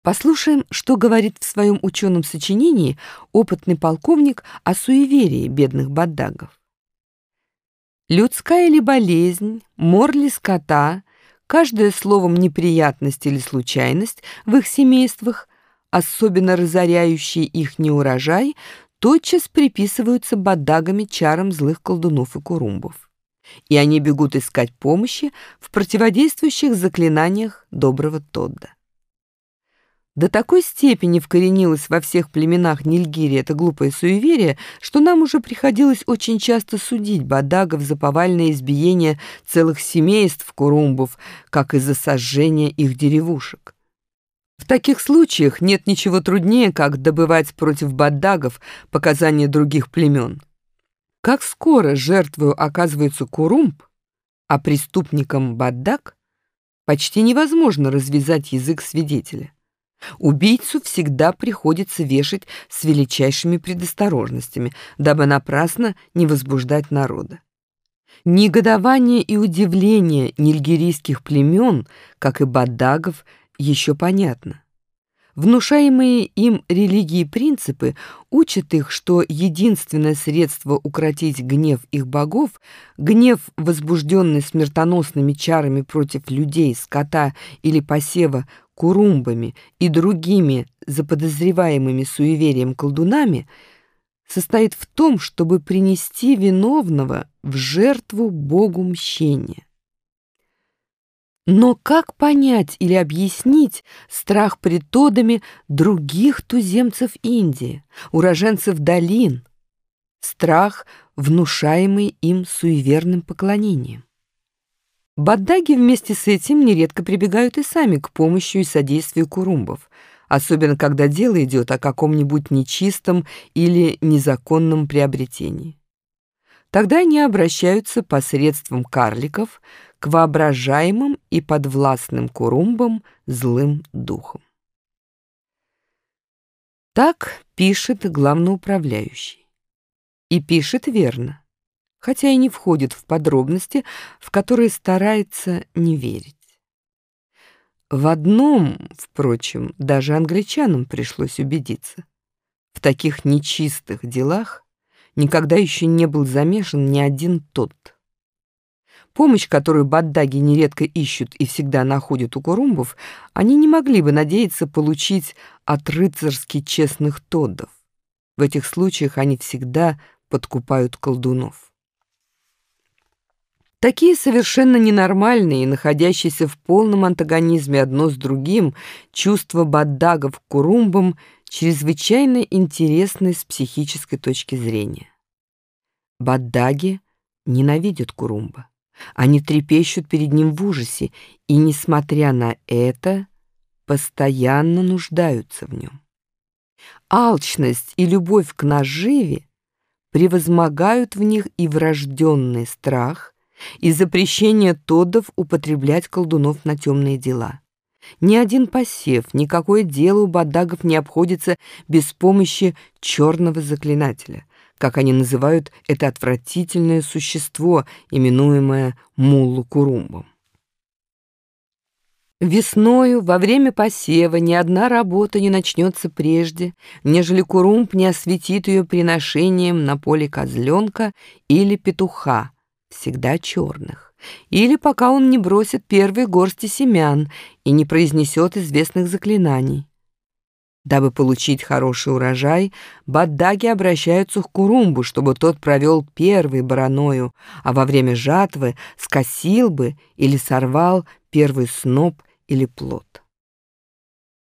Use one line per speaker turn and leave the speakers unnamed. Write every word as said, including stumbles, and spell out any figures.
Послушаем, что говорит в своем ученом сочинении опытный полковник о суеверии бедных баддагов. Людская ли болезнь, мор ли скота, каждое словом неприятность или случайность в их семействах, особенно разоряющие их неурожай, тотчас приписываются баддагами чарам злых колдунов и курумбов. И они бегут искать помощи в противодействующих заклинаниях доброго Тодда. До такой степени вкоренилось во всех племенах Нильгири это глупое суеверие, что нам уже приходилось очень часто судить баддагов за повальное избиение целых семейств курумбов, как и за сожжение их деревушек. В таких случаях нет ничего труднее, как добывать против баддагов показания других племен. Как скоро жертвою оказывается курумб, а преступником баддаг, почти невозможно развязать язык свидетеля. Убийцу всегда приходится вешать с величайшими предосторожностями, дабы напрасно не возбуждать народа. Негодование и удивление нильгирийских племен, как и баддагов, еще понятно. Внушаемые им религии принципы учат их, что единственное средство укротить гнев их богов, гнев, возбужденный смертоносными чарами против людей, скота или посева, курумбами и другими заподозреваемыми суеверием колдунами, состоит в том, чтобы принести виновного в жертву богу мщения. Но как понять или объяснить страх пред Тоддами других туземцев Индии, уроженцев долин, страх, внушаемый им суеверным поклонением? Баддаги вместе с этим нередко прибегают и сами к помощи и содействию курумбов, особенно когда дело идет о каком-нибудь нечистом или незаконном приобретении. Тогда они обращаются посредством карликов к воображаемым и подвластным курумбам злым духом. Так пишет главноуправляющий. И пишет верно, хотя и не входит в подробности, в которые старается не верить. В одном, впрочем, даже англичанам пришлось убедиться. В таких нечистых делах никогда еще не был замешан ни один Тодд. Помощь, которую баддаги нередко ищут и всегда находят у курумбов, они не могли бы надеяться получить от рыцарски честных Тоддов. В этих случаях они всегда подкупают колдунов. Такие совершенно ненормальные и находящиеся в полном антагонизме одно с другим чувства баддагов к курумбам чрезвычайно интересны с психической точки зрения. Баддаги ненавидят курумба. Они трепещут перед ним в ужасе и, несмотря на это, постоянно нуждаются в нем. Алчность и любовь к наживе превозмогают в них и врожденный страх, и запрещение Тоддов употреблять колдунов на темные дела. Ни один посев, никакое дело у баддагов не обходится без помощи черного заклинателя, как они называют это отвратительное существо, именуемое муллу-курумбом. Весною, во время посева, ни одна работа не начнется прежде, нежели курумб не осветит ее приношением на поле козленка или петуха, всегда черных, или пока он не бросит первые горсти семян и не произнесет известных заклинаний. Дабы получить хороший урожай, баддаги обращаются к курумбу, чтобы тот провел первый бараною, а во время жатвы скосил бы или сорвал первый сноп или плод.